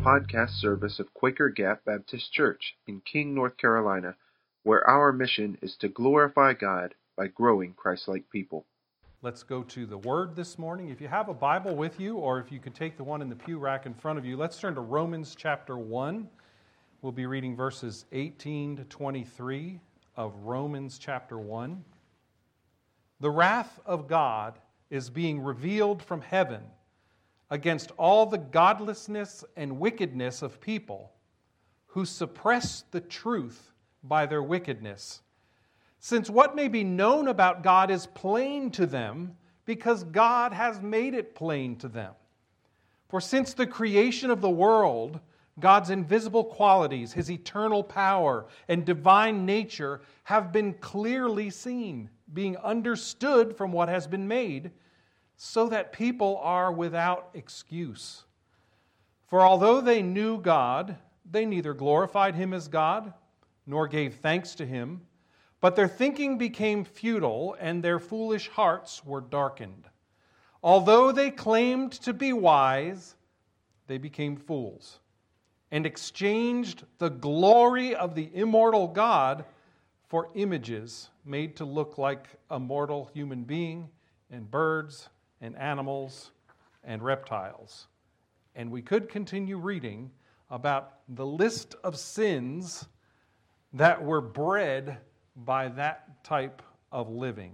podcast service of Quaker Gap Baptist Church in King, North Carolina, where our mission is to glorify God by growing Christ-like people. Let's go to the Word this morning. If you have a Bible with you, or if you could take the one in the pew rack in front of you, let's turn to Romans chapter 1. We'll be reading verses 18 to 23 of Romans chapter 1. The wrath of God is being revealed from heaven against all the godlessness and wickedness of people who suppress the truth by their wickedness. Since what may be known about God is plain to them, because God has made it plain to them. For since the creation of the world, God's invisible qualities, His eternal power and divine nature have been clearly seen, being understood from what has been made, so that people are without excuse. For although they knew God, they neither glorified Him as God, nor gave thanks to Him, but their thinking became futile, and their foolish hearts were darkened. Although they claimed to be wise, they became fools, and exchanged the glory of the immortal God for images made to look like a mortal human being, and birds, and animals, and reptiles. And we could continue reading about the list of sins that were bred by that type of living.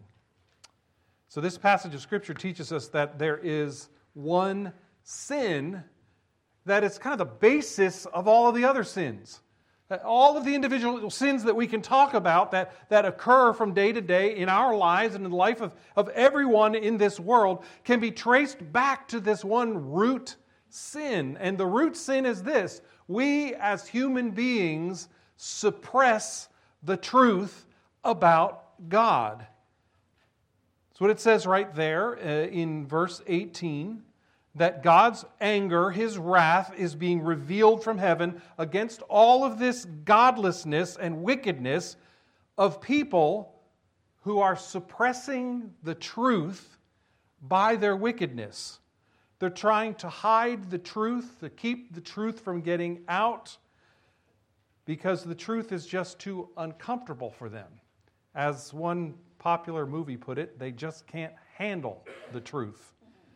So this passage of Scripture teaches us that there is one sin that is kind of the basis of all of the other sins. All of the individual sins that we can talk about that occur from day to day in our lives and in the life of everyone in this world can be traced back to this one root sin. And the root sin is this: we as human beings suppress the truth about God. That's what it says right there in verse 18. That God's anger, His wrath, is being revealed from heaven against all of this godlessness and wickedness of people who are suppressing the truth by their wickedness. They're trying to hide the truth, to keep the truth from getting out, because the truth is just too uncomfortable for them. As one popular movie put it, they just can't handle the truth.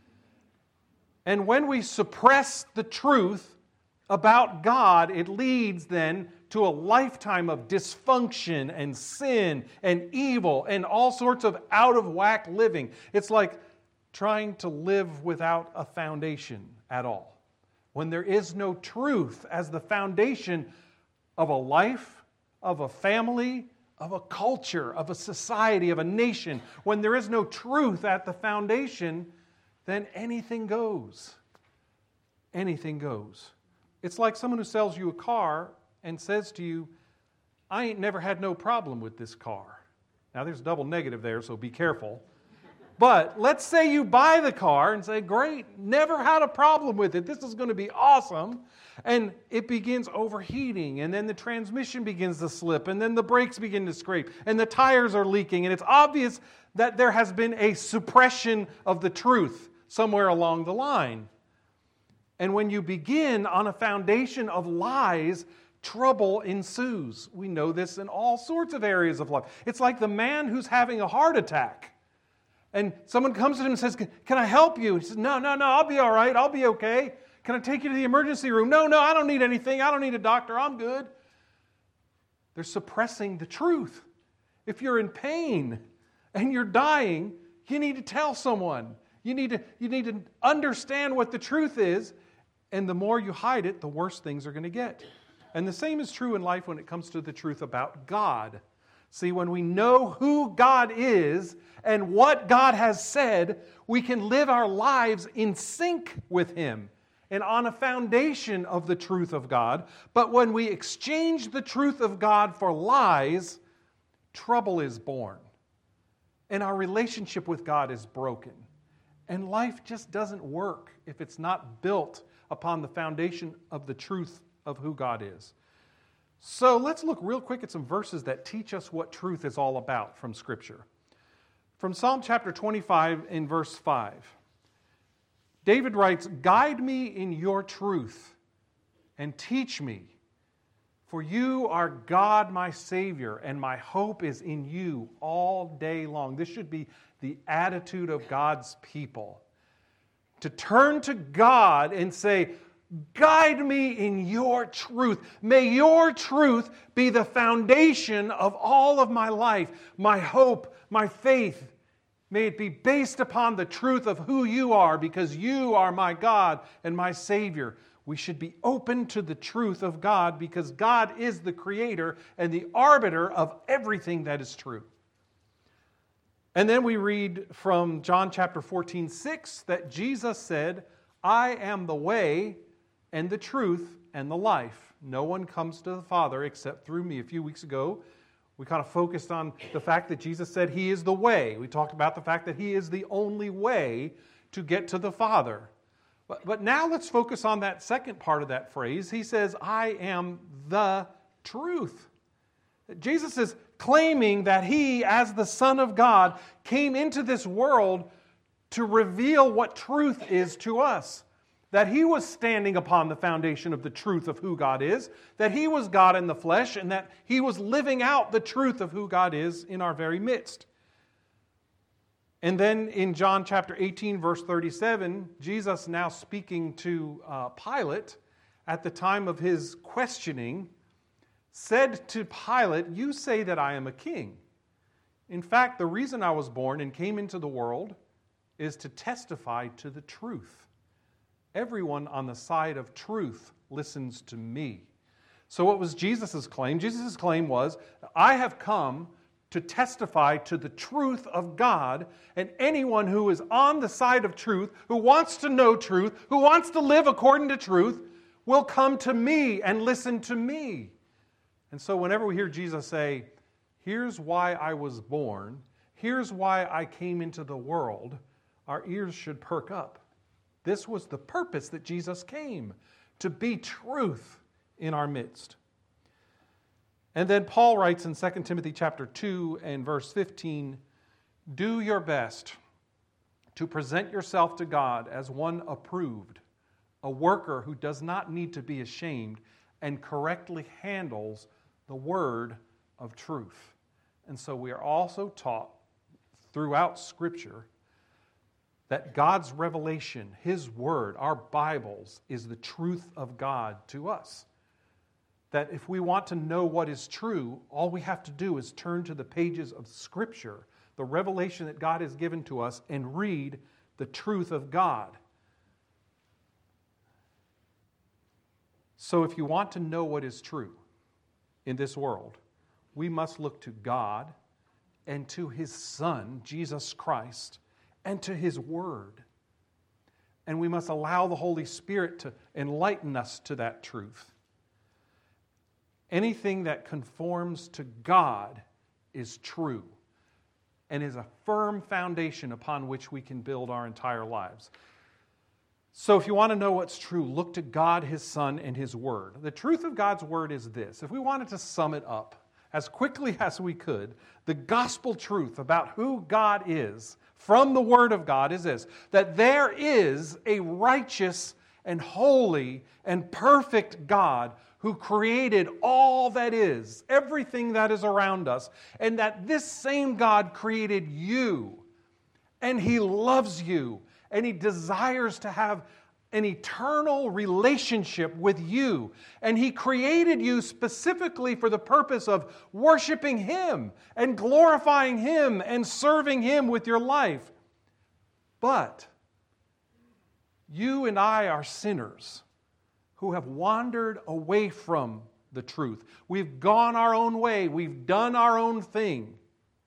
And when we suppress the truth about God, it leads then to a lifetime of dysfunction and sin and evil and all sorts of out-of-whack living. It's like trying to live without a foundation at all. When there is no truth as the foundation of a life, of a family, of a culture, of a society, of a nation, when there is no truth at the foundation, then anything goes. Anything goes. It's like someone who sells you a car and says to you, I ain't never had no problem with this car. Now there's a double negative there, so be careful. But let's say you buy the car and say, great, never had a problem with it. This is going to be awesome. And it begins overheating, and then the transmission begins to slip, and then the brakes begin to scrape, and the tires are leaking, and it's obvious that there has been a suppression of the truth somewhere along the line. And when you begin on a foundation of lies, trouble ensues. We know this in all sorts of areas of life. It's like the man who's having a heart attack. And someone comes to him and says, can I help you? He says, no, I'll be all right. I'll be okay. Can I take you to the emergency room? No, I don't need anything. I don't need a doctor. I'm good. They're suppressing the truth. If you're in pain and you're dying, you need to tell someone. You need to understand what the truth is, and the more you hide it, the worse things are going to get. And the same is true in life when it comes to the truth about God. See, when we know who God is and what God has said, we can live our lives in sync with Him and on a foundation of the truth of God. But when we exchange the truth of God for lies, trouble is born. And our relationship with God is broken. And life just doesn't work if it's not built upon the foundation of the truth of who God is. So let's look real quick at some verses that teach us what truth is all about from Scripture. From Psalm chapter 25 in verse 5, David writes, "Guide me in your truth and teach me. For you are God, my Savior, and my hope is in you all day long. This should be the attitude of God's people. To turn to God and say, guide me in your truth. May your truth be the foundation of all of my life, my hope, my faith. May it be based upon the truth of who you are, because you are my God and my Savior. We should be open to the truth of God because God is the creator and the arbiter of everything that is true. And then we read from John chapter 14:6 that Jesus said, I am the way and the truth and the life. No one comes to the Father except through me. A few weeks ago, we kind of focused on the fact that Jesus said He is the way. We talked about the fact that He is the only way to get to the Father. But now let's focus on that second part of that phrase. He says, I am the truth. Jesus is claiming that He, as the Son of God, came into this world to reveal what truth is to us. That He was standing upon the foundation of the truth of who God is, that He was God in the flesh, and that He was living out the truth of who God is in our very midst. And then in John chapter 18, verse 37, Jesus, now speaking to Pilate at the time of his questioning, said to Pilate, you say that I am a king. In fact, the reason I was born and came into the world is to testify to the truth. Everyone on the side of truth listens to me. So what was Jesus' claim? Jesus' claim was, I have come to testify to the truth of God, and anyone who is on the side of truth, who wants to know truth, who wants to live according to truth, will come to me and listen to me. And so whenever we hear Jesus say, here's why I was born, here's why I came into the world, our ears should perk up. This was the purpose that Jesus came, to be truth in our midst. And then Paul writes in 2 Timothy chapter 2 and verse 15, do your best to present yourself to God as one approved, a worker who does not need to be ashamed and correctly handles the word of truth. And so we are also taught throughout Scripture that God's revelation, His Word, our Bibles, is the truth of God to us. That if we want to know what is true, all we have to do is turn to the pages of Scripture, the revelation that God has given to us, and read the truth of God. So if you want to know what is true in this world, we must look to God and to His Son, Jesus Christ, and to His Word. And we must allow the Holy Spirit to enlighten us to that truth. Anything that conforms to God is true and is a firm foundation upon which we can build our entire lives. So if you want to know what's true, look to God, His Son, and His Word. The truth of God's Word is this. If we wanted to sum it up as quickly as we could, the gospel truth about who God is from the Word of God is this, that there is a righteous and holy and perfect God who created all that is, everything that is around us, and that this same God created you, and He loves you, and He desires to have an eternal relationship with you. And He created you specifically for the purpose of worshiping Him and glorifying Him and serving Him with your life. But you and I are sinners who have wandered away from the truth. We've gone our own way. We've done our own thing.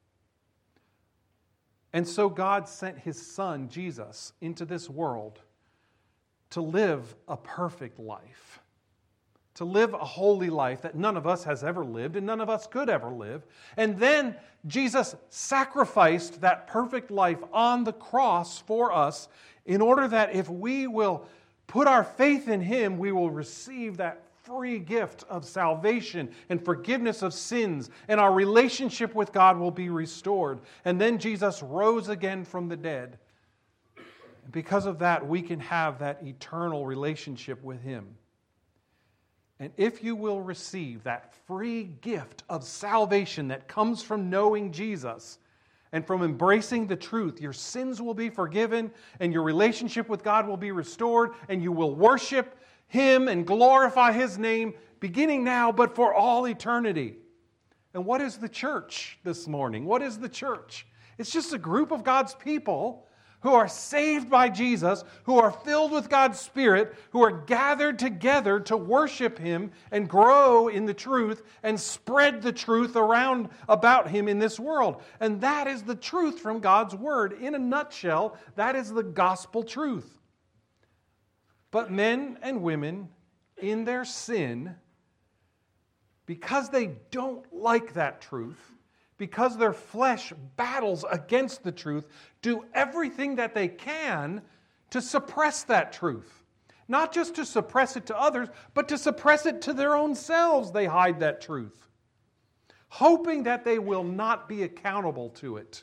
And so God sent His Son, Jesus, into this world to live a perfect life, to live a holy life that none of us has ever lived and none of us could ever live. And then Jesus sacrificed that perfect life on the cross for us in order that if we will put our faith in Him, we will receive that free gift of salvation and forgiveness of sins, and our relationship with God will be restored. And then Jesus rose again from the dead. And because of that, we can have that eternal relationship with Him. And if you will receive that free gift of salvation that comes from knowing Jesus and from embracing the truth, your sins will be forgiven and your relationship with God will be restored, and you will worship Him and glorify His name beginning now but for all eternity. And what is the church this morning? What is the church? It's just a group of God's people who are saved by Jesus, who are filled with God's Spirit, who are gathered together to worship Him and grow in the truth and spread the truth around about Him in this world. And that is the truth from God's Word. In a nutshell, that is the gospel truth. But men and women in their sin, because they don't like that truth, because their flesh battles against the truth, do everything that they can to suppress that truth. Not just to suppress it to others, but to suppress it to their own selves. They hide that truth, hoping that they will not be accountable to it.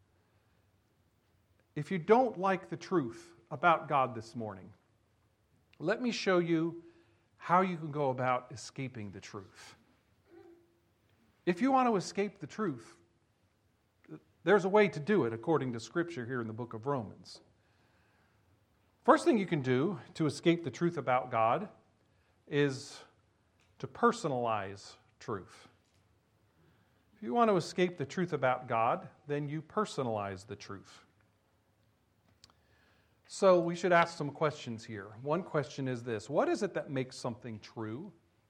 If you don't like the truth about God this morning, let me show you how you can go about escaping the truth. If you want to escape the truth, there's a way to do it according to Scripture here in the book of Romans. First thing you can do to escape the truth about God is to personalize truth. If you want to escape the truth about God, then you personalize the truth. So we should ask some questions here. One question is this: what is it that makes something true?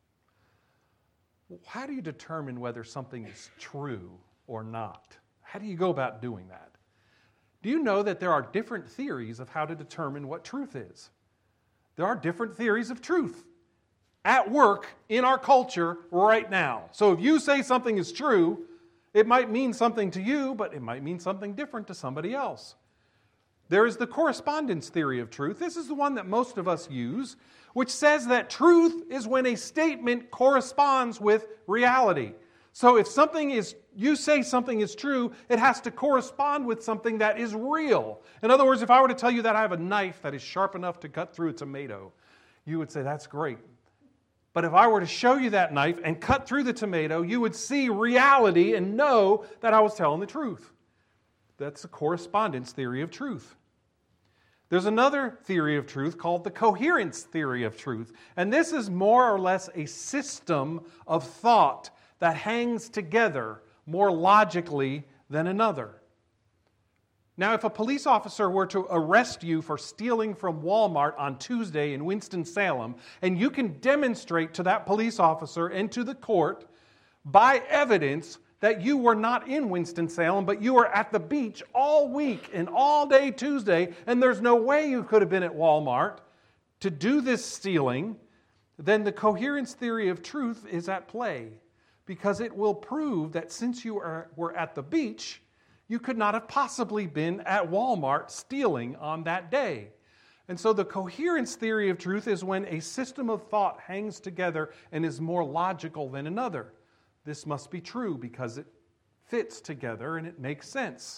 How do you determine whether something is true or not? How do you go about doing that? Do you know that there are different theories of how to determine what truth is? There are different theories of truth at work in our culture right now. So if you say something is true, it might mean something to you, but it might mean something different to somebody else. There is the correspondence theory of truth. This is the one that most of us use, which says that truth is when a statement corresponds with reality. So if you say something is true, it has to correspond with something that is real. In other words, if I were to tell you that I have a knife that is sharp enough to cut through a tomato, you would say, that's great. But if I were to show you that knife and cut through the tomato, you would see reality and know that I was telling the truth. That's the correspondence theory of truth. There's another theory of truth called the coherence theory of truth. And this is more or less a system of thought that hangs together more logically than another. Now, if a police officer were to arrest you for stealing from Walmart on Tuesday in Winston-Salem, and you can demonstrate to that police officer and to the court by evidence that you were not in Winston-Salem, but you were at the beach all week and all day Tuesday, and there's no way you could have been at Walmart to do this stealing, then the coherence theory of truth is at play, because it will prove that since you were at the beach, you could not have possibly been at Walmart stealing on that day. And so the coherence theory of truth is when a system of thought hangs together and is more logical than another. This must be true because it fits together and it makes sense.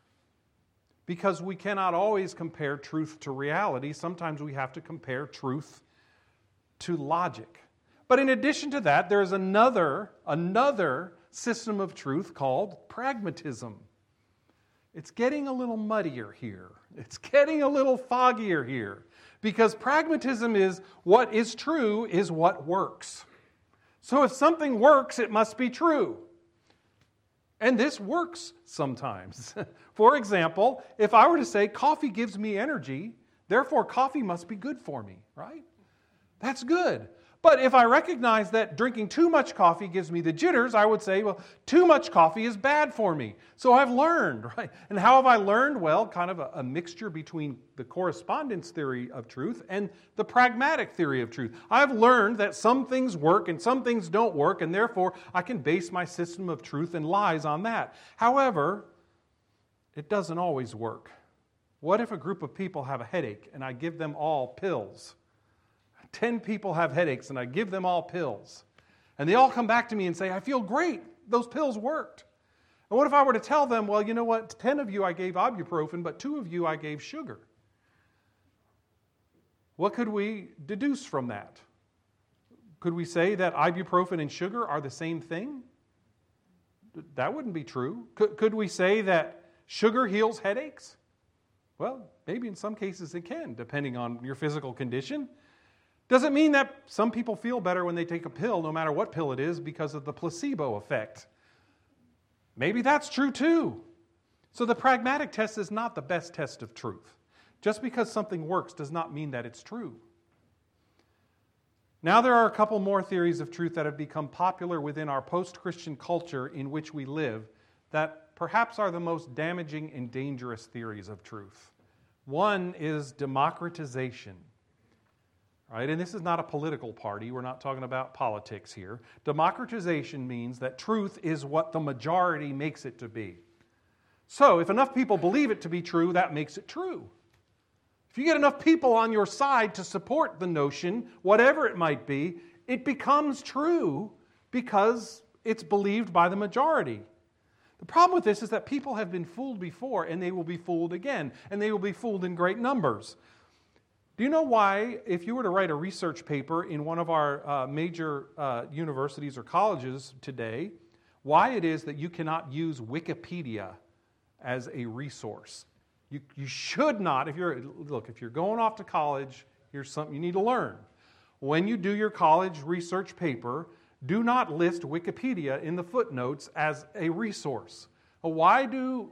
Because we cannot always compare truth to reality. Sometimes we have to compare truth to logic. But in addition to that, there is another system of truth called pragmatism. It's getting a little muddier here. It's getting a little foggier here. Because pragmatism is what is true is what works. So if something works, it must be true. And this works sometimes. For example, if I were to say coffee gives me energy, therefore coffee must be good for me, right? That's good. But if I recognize that drinking too much coffee gives me the jitters, I would say, well, too much coffee is bad for me. So I've learned, right? And how have I learned? Well, kind of a mixture between the correspondence theory of truth and the pragmatic theory of truth. I've learned that some things work and some things don't work, and therefore I can base my system of truth and lies on that. However, it doesn't always work. What if a group of people have a headache and I give them all pills? 10 people have headaches and I give them all pills. And they all come back to me and say, I feel great. Those pills worked. And what if I were to tell them, well, you know what? 10 of you I gave ibuprofen, but 2 of you I gave sugar. What could we deduce from that? Could we say that ibuprofen and sugar are the same thing? That wouldn't be true. Could we say that sugar heals headaches? Well, maybe in some cases it can, depending on your physical condition. Does it mean that some people feel better when they take a pill, no matter what pill it is, because of the placebo effect? Maybe that's true too. So the pragmatic test is not the best test of truth. Just because something works does not mean that it's true. Now there are a couple more theories of truth that have become popular within our post-Christian culture in which we live that perhaps are the most damaging and dangerous theories of truth. One is democratization. Right? And this is not a political party. We're not talking about politics here. Democratization means that truth is what the majority makes it to be. So if enough people believe it to be true, that makes it true. If you get enough people on your side to support the notion, whatever it might be, it becomes true because it's believed by the majority. The problem with this is that people have been fooled before, and they will be fooled again, and they will be fooled in great numbers. Do you know why, if you were to write a research paper in one of our major universities or colleges today, why it is that you cannot use Wikipedia as a resource? You should not, if you're going off to college, here's something you need to learn. When you do your college research paper, do not list Wikipedia in the footnotes as a resource. Why do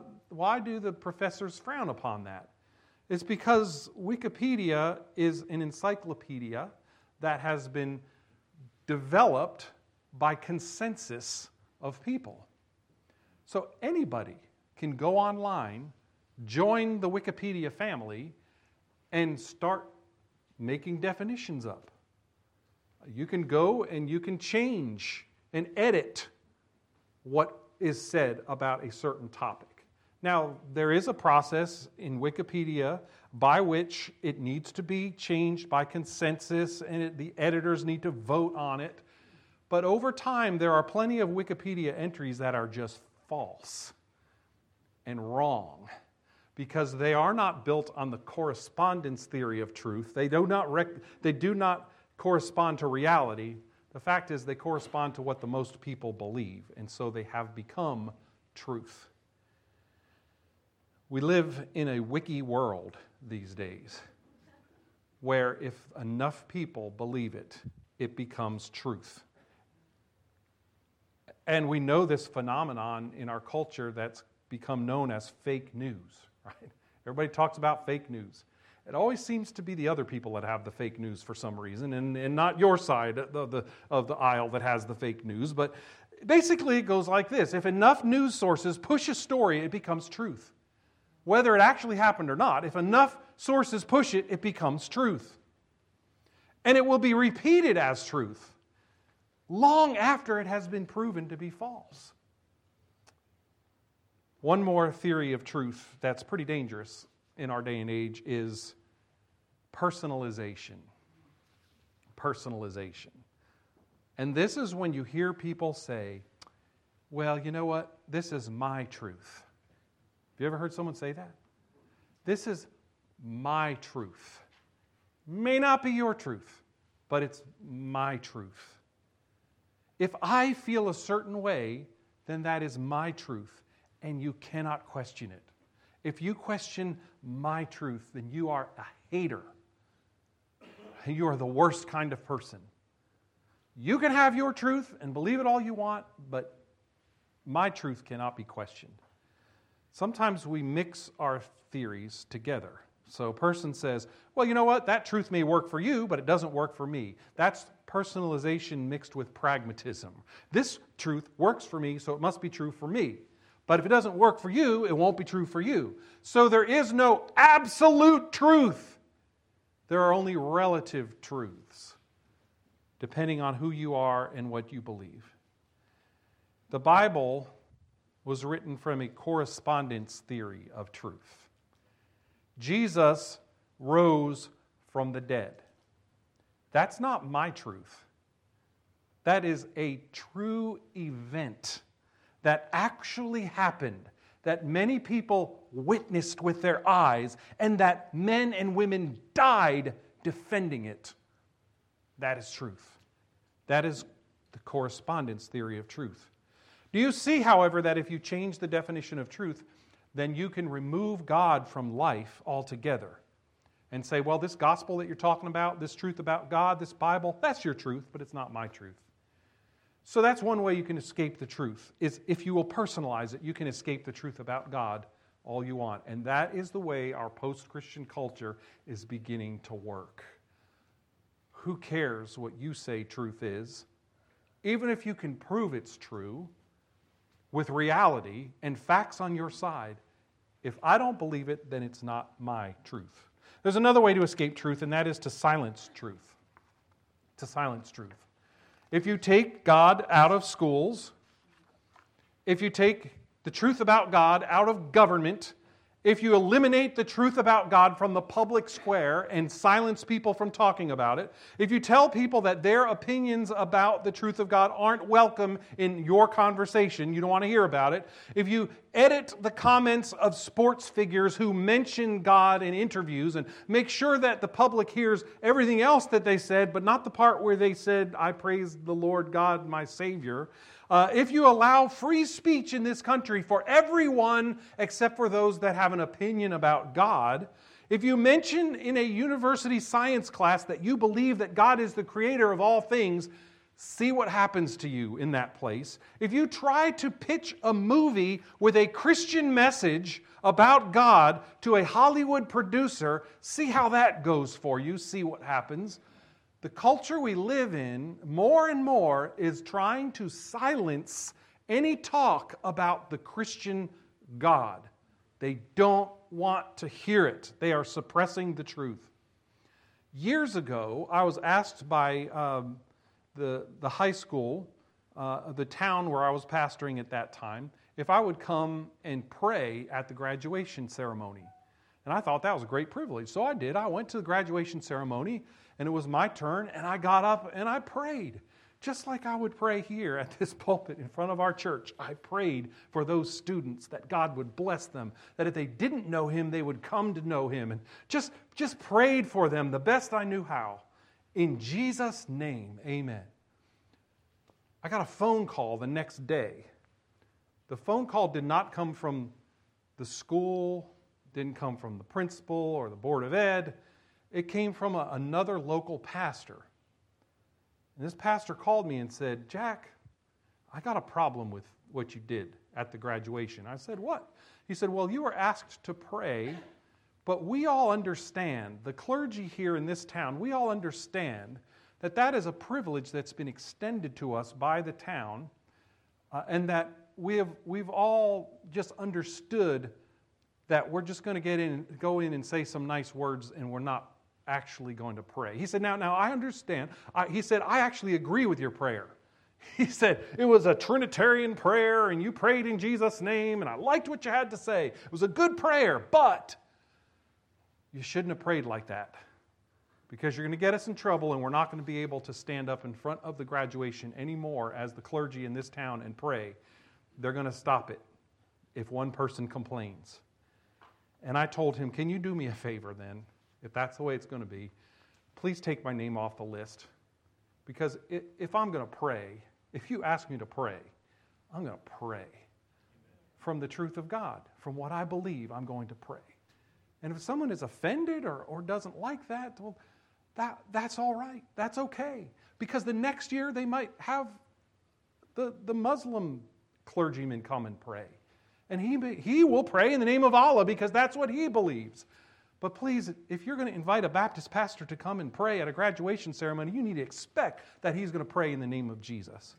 the professors frown upon that? It's because Wikipedia is an encyclopedia that has been developed by consensus of people. So anybody can go online, join the Wikipedia family, and start making definitions up. You can go and you can change and edit what is said about a certain topic. Now, there is a process in Wikipedia by which it needs to be changed by consensus, and the editors need to vote on it. But over time, there are plenty of Wikipedia entries that are just false and wrong, because they are not built on the correspondence theory of truth. They do not correspond to reality. The fact is they correspond to what the most people believe, and so they have become truth. We live in a wiki world these days, where if enough people believe it, it becomes truth. And we know this phenomenon in our culture that's become known as fake news. Right? Everybody talks about fake news. It always seems to be the other people that have the fake news for some reason, and not your side of the aisle that has the fake news. But basically it goes like this. If enough news sources push a story, it becomes truth. Whether it actually happened or not, if enough sources push it, it becomes truth. And it will be repeated as truth long after it has been proven to be false. One more theory of truth that's pretty dangerous in our day and age is personalization. Personalization. And this is when you hear people say, well, you know what? This is my truth. Have you ever heard someone say that? This is my truth. May not be your truth, but it's my truth. If I feel a certain way, then that is my truth. And you cannot question it. If you question my truth, then you are a hater. You are the worst kind of person. You can have your truth and believe it all you want, but my truth cannot be questioned. Sometimes we mix our theories together. So a person says, well, you know what? That truth may work for you, but it doesn't work for me. That's personalization mixed with pragmatism. This truth works for me, so it must be true for me. But if it doesn't work for you, it won't be true for you. So there is no absolute truth. There are only relative truths, depending on who you are and what you believe. The Bible was written from a correspondence theory of truth. Jesus rose from the dead. That's not my truth. That is a true event that actually happened, that many people witnessed with their eyes, and that men and women died defending it. That is truth. That is the correspondence theory of truth. Do you see, however, that if you change the definition of truth, then you can remove God from life altogether and say, well, this gospel that you're talking about, this truth about God, this Bible, that's your truth, but it's not my truth. So that's one way you can escape the truth, is if you will personalize it, you can escape the truth about God all you want. And that is the way our post-Christian culture is beginning to work. Who cares what you say truth is? Even if you can prove it's true with reality and facts on your side, if I don't believe it, then it's not my truth. There's another way to escape truth, and that is to silence truth. To silence truth. If you take God out of schools, if you take the truth about God out of government, if you eliminate the truth about God from the public square and silence people from talking about it, if you tell people that their opinions about the truth of God aren't welcome in your conversation, you don't want to hear about it, if you edit the comments of sports figures who mention God in interviews and make sure that the public hears everything else that they said, but not the part where they said, I praise the Lord God, my Savior, if you allow free speech in this country for everyone except for those that have an opinion about God, if you mention in a university science class that you believe that God is the creator of all things, see what happens to you in that place. If you try to pitch a movie with a Christian message about God to a Hollywood producer, see how that goes for you, see what happens. The culture we live in, more and more, is trying to silence any talk about the Christian God. They don't want to hear it. They are suppressing the truth. Years ago, I was asked by the high school, the town where I was pastoring at that time, if I would come and pray at the graduation ceremony. And I thought that was a great privilege. So I did. I went to the graduation ceremony, and it was my turn, and I got up and I prayed. Just like I would pray here at this pulpit in front of our church. I prayed for those students that God would bless them, that if they didn't know Him, they would come to know Him. And just prayed for them the best I knew how. In Jesus' name, amen. I got a phone call the next day. The phone call did not come from the school, didn't come from the principal or the board of ed. It came from another local pastor. And this pastor called me and said, Jack, I got a problem with what you did at the graduation. I said, what? He said, well, you were asked to pray, but we all understand, the clergy here in this town, we all understand that that is a privilege that's been extended to us by the town, and that we've all just understood that we're just going to go in and say some nice words, and we're not actually going to pray. He said, now I understand. He said, I actually agree with your prayer. He said, it was a Trinitarian prayer, and you prayed in Jesus' name, and I liked what you had to say. It was a good prayer, but you shouldn't have prayed like that, because you're going to get us in trouble, and we're not going to be able to stand up in front of the graduation anymore as the clergy in this town and pray. They're going to stop it if one person complains. And I told him, can you do me a favor then, if that's the way it's going to be? Please take my name off the list. Because if I'm going to pray, if you ask me to pray, I'm going to pray from the truth of God. From what I believe, I'm going to pray. And if someone is offended or doesn't like that, well, that's all right. That's okay. Because the next year they might have the Muslim clergyman come and pray. And he will pray in the name of Allah because that's what he believes. But please, if you're going to invite a Baptist pastor to come and pray at a graduation ceremony, you need to expect that he's going to pray in the name of Jesus.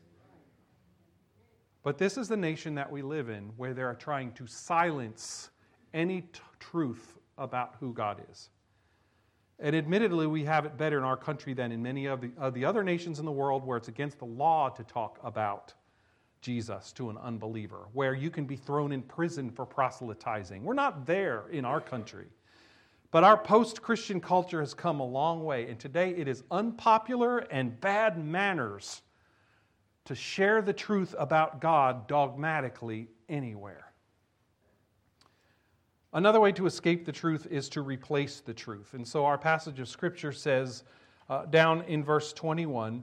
But this is the nation that we live in, where they are trying to silence any truth about who God is. And admittedly, we have it better in our country than in many of the other nations in the world, where it's against the law to talk about Jesus to an unbeliever, where you can be thrown in prison for proselytizing. We're not there in our country. But our post-Christian culture has come a long way, and today it is unpopular and bad manners to share the truth about God dogmatically anywhere. Another way to escape the truth is to replace the truth. And so our passage of Scripture says, down in verse 21,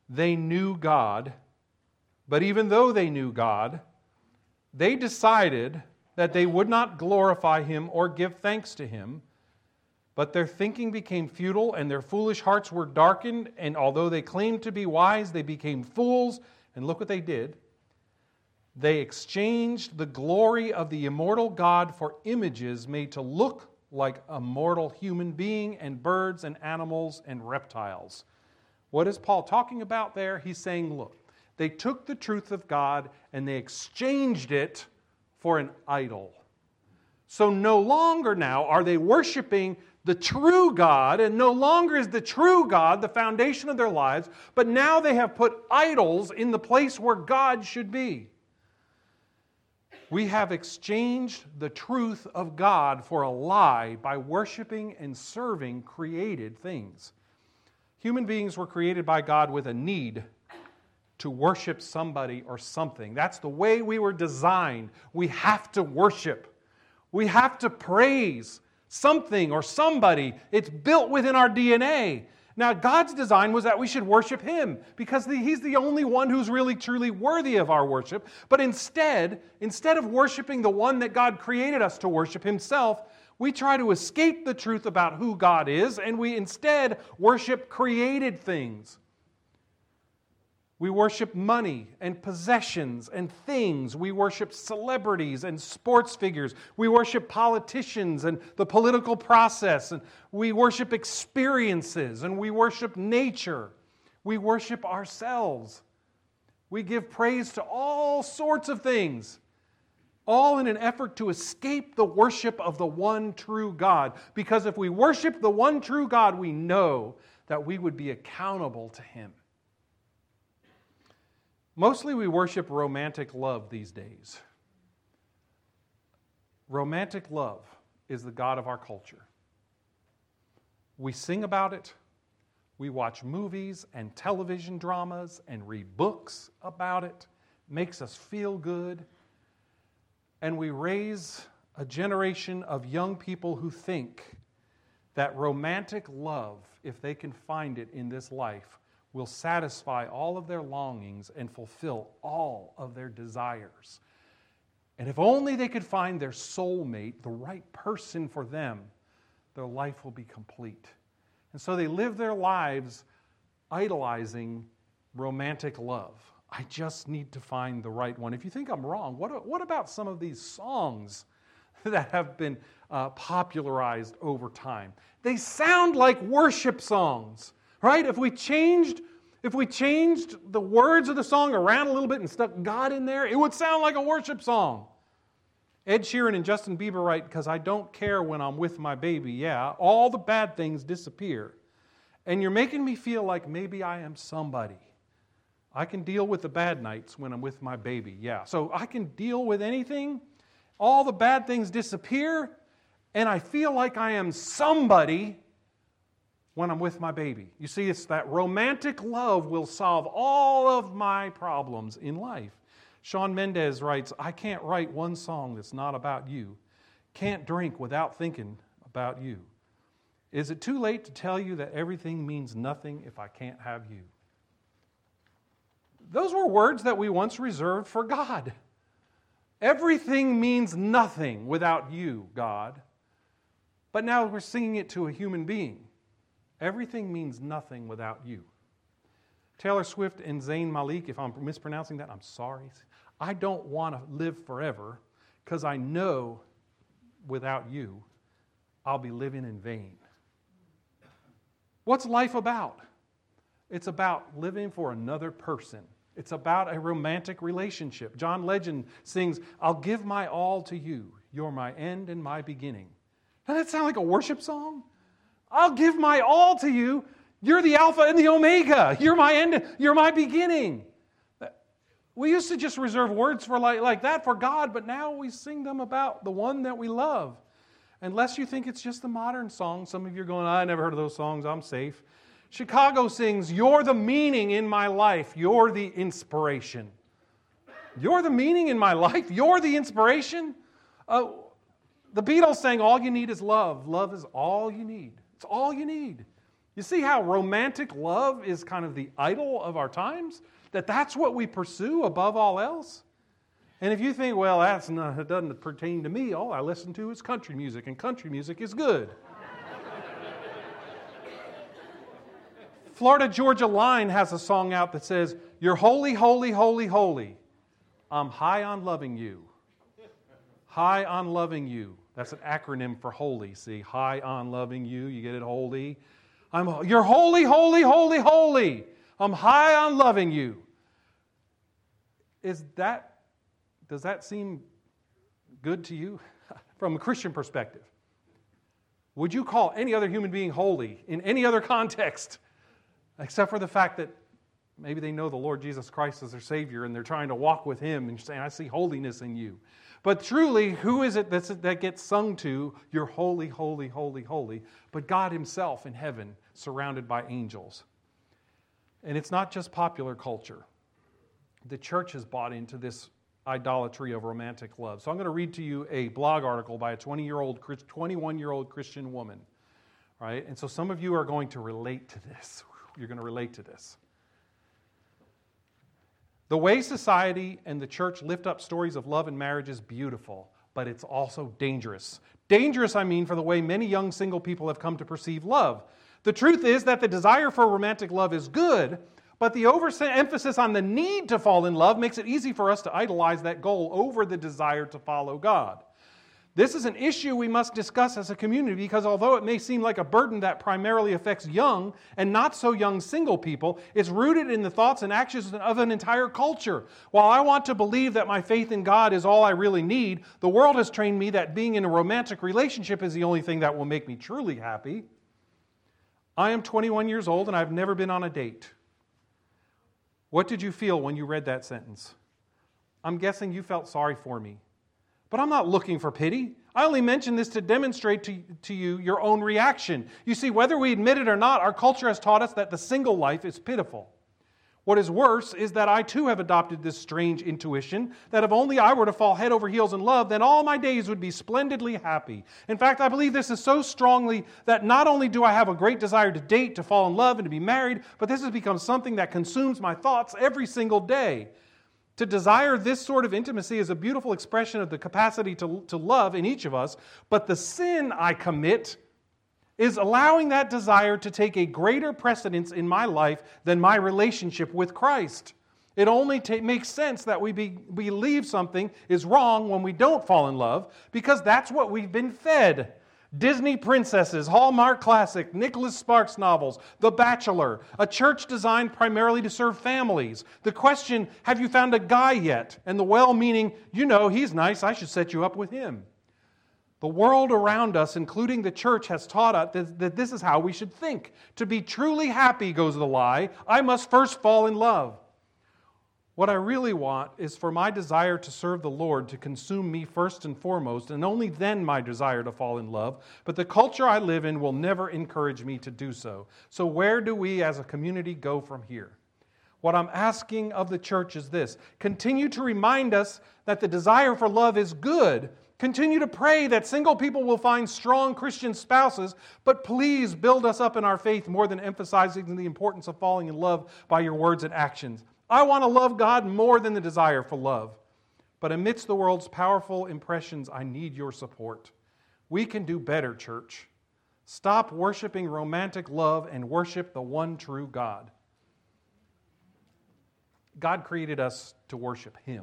they knew God, but even though they knew God, they decided that they would not glorify Him or give thanks to Him, but their thinking became futile and their foolish hearts were darkened, and although they claimed to be wise, they became fools. And look what they did. They exchanged the glory of the immortal God for images made to look like a mortal human being and birds and animals and reptiles. What is Paul talking about there? He's saying, look, they took the truth of God and they exchanged it for an idol. So no longer now are they worshiping the true God, and no longer is the true God the foundation of their lives, but now they have put idols in the place where God should be. We have exchanged the truth of God for a lie by worshiping and serving created things. Human beings were created by God with a need to worship somebody or something. That's the way we were designed. We have to worship. We have to praise something or somebody. It's built within our DNA. Now, God's design was that we should worship Him because He's the only one who's really truly worthy of our worship. But instead of worshiping the one that God created us to worship, Himself, we try to escape the truth about who God is, and we instead worship created things. We worship money and possessions and things. We worship celebrities and sports figures. We worship politicians and the political process. And we worship experiences and we worship nature. We worship ourselves. We give praise to all sorts of things, all in an effort to escape the worship of the one true God. Because if we worship the one true God, we know that we would be accountable to Him. Mostly we worship romantic love these days. Romantic love is the God of our culture. We sing about it. We watch movies and television dramas and read books about it. It makes us feel good. And we raise a generation of young people who think that romantic love, if they can find it in this life, will satisfy all of their longings and fulfill all of their desires. And if only they could find their soulmate, the right person for them, their life will be complete. And so they live their lives idolizing romantic love. I just need to find the right one. If you think I'm wrong, what about some of these songs that have been popularized over time? They sound like worship songs. Right? If we changed the words of the song around a little bit and stuck God in there, it would sound like a worship song. Ed Sheeran and Justin Bieber write, because I don't care when I'm with my baby, yeah, all the bad things disappear. And you're making me feel like maybe I am somebody. I can deal with the bad nights when I'm with my baby, yeah. So I can deal with anything. All the bad things disappear, and I feel like I am somebody when I'm with my baby. You see, it's that romantic love will solve all of my problems in life. Shawn Mendes writes, I can't write one song that's not about you. Can't drink without thinking about you. Is it too late to tell you that everything means nothing if I can't have you? Those were words that we once reserved for God. Everything means nothing without you, God. But now we're singing it to a human being. Everything means nothing without you. Taylor Swift and Zayn Malik, if I'm mispronouncing that, I'm sorry. I don't want to live forever because I know without you, I'll be living in vain. What's life about? It's about living for another person. It's about a romantic relationship. John Legend sings, I'll give my all to you. You're my end and my beginning. Doesn't that sound like a worship song? I'll give my all to you. You're the Alpha and the Omega. You're my end. You're my beginning. We used to just reserve words for like that for God, but now we sing them about the one that we love. Unless you think it's just the modern song. Some of you are going, I never heard of those songs. I'm safe. Chicago sings, you're the meaning in my life. You're the inspiration. You're the meaning in my life. You're the inspiration. The Beatles sang, all you need is love. Love is all you need. It's all you need. You see how romantic love is kind of the idol of our times? That's what we pursue above all else? And if you think, well, it doesn't pertain to me, all I listen to is country music, and country music is good. Florida Georgia Line has a song out that says, "You're holy, holy, holy, holy. I'm high on loving you." High on loving you. That's an acronym for holy. See, high on loving you. You get it, holy. You're holy, holy, holy, holy. I'm high on loving you. Does that seem good to you from a Christian perspective? Would you call any other human being holy in any other context except for the fact that maybe they know the Lord Jesus Christ as their Savior and they're trying to walk with Him and saying, I see holiness in you. But truly, who is it that gets sung to, you're holy, holy, holy, holy, but God Himself in heaven surrounded by angels? And it's not just popular culture. The church has bought into this idolatry of romantic love. So I'm going to read to you a blog article by a 21-year-old Christian woman. Right? And so some of you are going to relate to this. You're going to relate to this. The way society and the church lift up stories of love and marriage is beautiful, but it's also dangerous. Dangerous, I mean, for the way many young single people have come to perceive love. The truth is that the desire for romantic love is good, but the overemphasis on the need to fall in love makes it easy for us to idolize that goal over the desire to follow God. This is an issue we must discuss as a community because although it may seem like a burden that primarily affects young and not so young single people, it's rooted in the thoughts and actions of an entire culture. While I want to believe that my faith in God is all I really need, the world has trained me that being in a romantic relationship is the only thing that will make me truly happy. I am 21 years old and I've never been on a date. What did you feel when you read that sentence? I'm guessing you felt sorry for me. But I'm not looking for pity. I only mention this to demonstrate to you your own reaction. You see, whether we admit it or not, our culture has taught us that the single life is pitiful. What is worse is that I too have adopted this strange intuition that if only I were to fall head over heels in love, then all my days would be splendidly happy. In fact, I believe this is so strongly that not only do I have a great desire to date, to fall in love, and to be married, but this has become something that consumes my thoughts every single day. To desire this sort of intimacy is a beautiful expression of the capacity to love in each of us, but the sin I commit is allowing that desire to take a greater precedence in my life than my relationship with Christ. It only makes sense that we believe something is wrong when we don't fall in love, because that's what we've been fed. Disney princesses, Hallmark classic, Nicholas Sparks novels, The Bachelor, a church designed primarily to serve families. The question, have you found a guy yet? And the well-meaning, he's nice, I should set you up with him. The world around us, including the church, has taught us that this is how we should think. To be truly happy, goes the lie, I must first fall in love. What I really want is for my desire to serve the Lord to consume me first and foremost, and only then my desire to fall in love. But the culture I live in will never encourage me to do so. So where do we as a community go from here? What I'm asking of the church is this. Continue to remind us that the desire for love is good. Continue to pray that single people will find strong Christian spouses, but please build us up in our faith more than emphasizing the importance of falling in love by your words and actions. I want to love God more than the desire for love. But amidst the world's powerful impressions, I need your support. We can do better, church. Stop worshiping romantic love and worship the one true God. God created us to worship Him.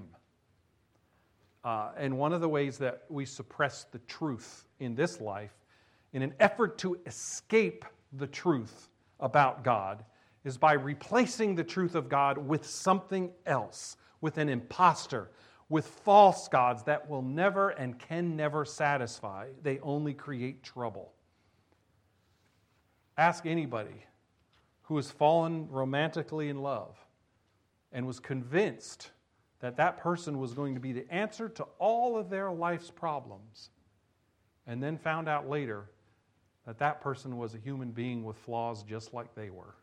And one of the ways that we suppress the truth in this life, in an effort to escape the truth about God, is by replacing the truth of God with something else, with an imposter, with false gods that will never and can never satisfy. They only create trouble. Ask anybody who has fallen romantically in love and was convinced that that person was going to be the answer to all of their life's problems, and then found out later that that person was a human being with flaws just like they were.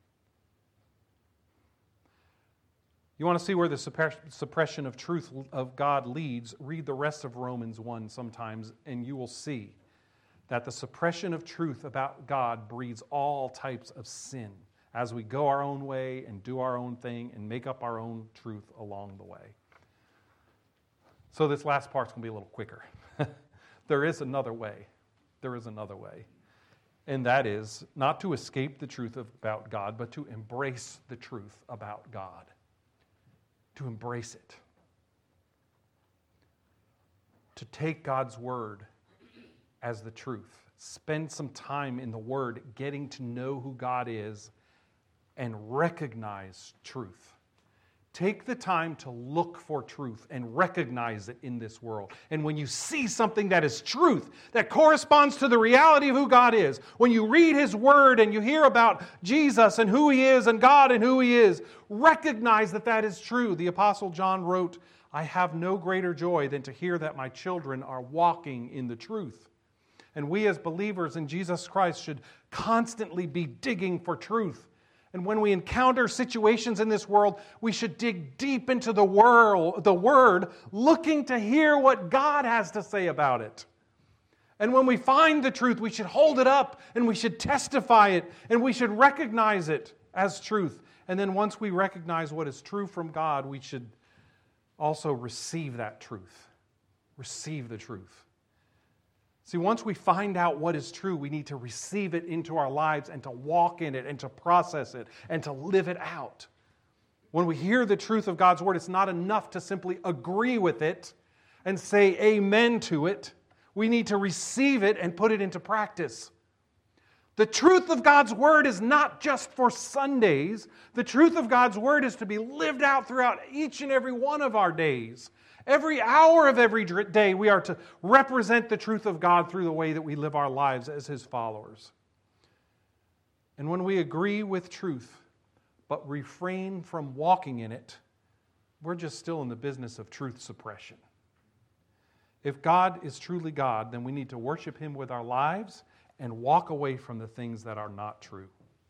You want to see where the suppression of truth of God leads? Read the rest of Romans 1 sometimes, and you will see that the suppression of truth about God breeds all types of sin as we go our own way and do our own thing and make up our own truth along the way. So this last part's going to be a little quicker. There is another way. There is another way. And that is not to escape the truth about God, but to embrace the truth about God. To embrace it. To take God's word as the truth. Spend some time in the word getting to know who God is and recognize truth. Take the time to look for truth and recognize it in this world. And when you see something that is truth, that corresponds to the reality of who God is, when you read His Word and you hear about Jesus and who He is and God and who He is, recognize that that is true. The Apostle John wrote, "I have no greater joy than to hear that my children are walking in the truth." And we as believers in Jesus Christ should constantly be digging for truth. And when we encounter situations in this world, we should dig deep into the Word, looking to hear what God has to say about it. And when we find the truth, we should hold it up and we should testify it and we should recognize it as truth. And then once we recognize what is true from God, we should also receive that truth. Receive the truth. See, once we find out what is true, we need to receive it into our lives and to walk in it and to process it and to live it out. When we hear the truth of God's Word, it's not enough to simply agree with it and say amen to it. We need to receive it and put it into practice. The truth of God's Word is not just for Sundays. The truth of God's Word is to be lived out throughout each and every one of our days. Every hour of every day, we are to represent the truth of God through the way that we live our lives as His followers. And when we agree with truth, but refrain from walking in it, we're just still in the business of truth suppression. If God is truly God, then we need to worship Him with our lives and walk away from the things that are not true.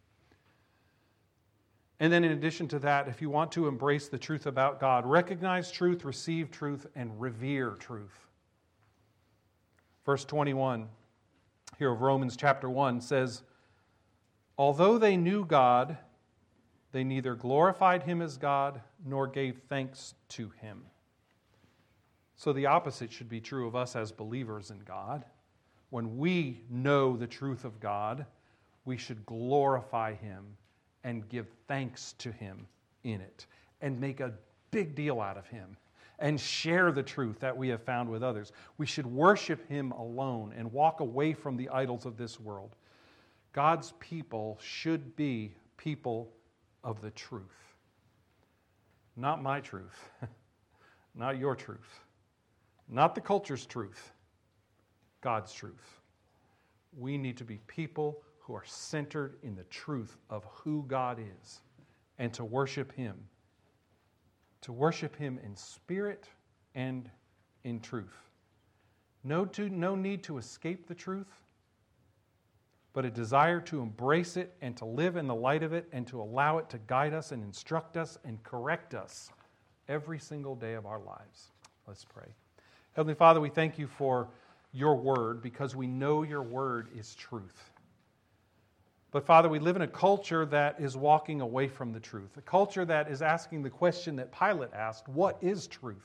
And then in addition to that, if you want to embrace the truth about God, recognize truth, receive truth, and revere truth. Verse 21 here of Romans chapter 1 says, "Although they knew God, they neither glorified Him as God nor gave thanks to Him." So the opposite should be true of us as believers in God. When we know the truth of God, we should glorify Him and give thanks to Him in it, and make a big deal out of Him, and share the truth that we have found with others. We should worship Him alone and walk away from the idols of this world. God's people should be people of the truth. Not my truth, not your truth, not the culture's truth, God's truth. We need to be people who are centered in the truth of who God is, and to worship Him. To worship Him in spirit and in truth. No need to escape the truth, but a desire to embrace it and to live in the light of it and to allow it to guide us and instruct us and correct us every single day of our lives. Let's pray. Heavenly Father, we thank You for Your Word, because we know Your Word is truth. But Father, we live in a culture that is walking away from the truth. A culture that is asking the question that Pilate asked, what is truth?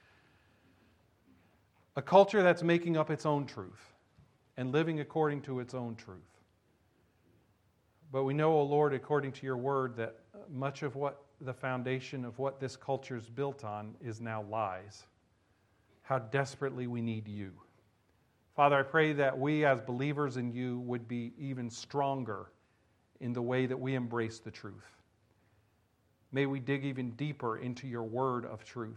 A culture that's making up its own truth and living according to its own truth. But we know, O Lord, according to Your Word, that much of what the foundation of what this culture is built on is now lies. How desperately we need You. Father, I pray that we as believers in You would be even stronger in the way that we embrace the truth. May we dig even deeper into Your Word of truth.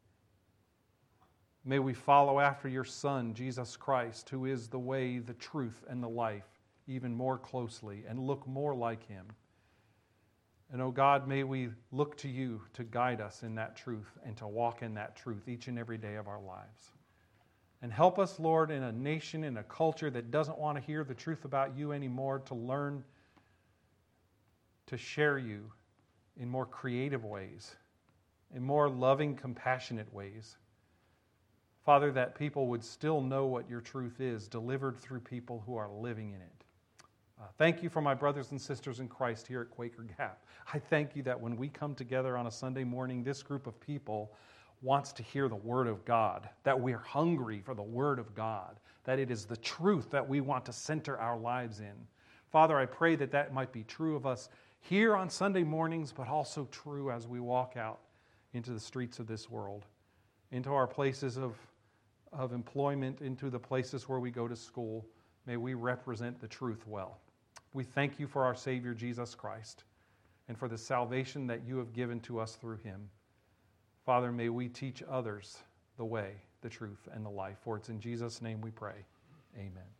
May we follow after Your Son, Jesus Christ, who is the way, the truth, and the life, even more closely and look more like Him. And, oh God, may we look to You to guide us in that truth and to walk in that truth each and every day of our lives. And help us, Lord, in a nation, in a culture that doesn't want to hear the truth about You anymore, to learn to share You in more creative ways, in more loving, compassionate ways. Father, that people would still know what your truth is, delivered through people who are living in it. Thank you for my brothers and sisters in Christ here at Quaker Gap. I thank you that when we come together on a Sunday morning, this group of people wants to hear the Word of God, that we're hungry for the Word of God, that it is the truth that we want to center our lives in. Father, I pray that that might be true of us here on Sunday mornings, but also true as we walk out into the streets of this world, into our places of employment, into the places where we go to school. May we represent the truth well. We thank you for our Savior, Jesus Christ, and for the salvation that you have given to us through him. Father, may we teach others the way, the truth, and the life. For it's in Jesus' name we pray. Amen.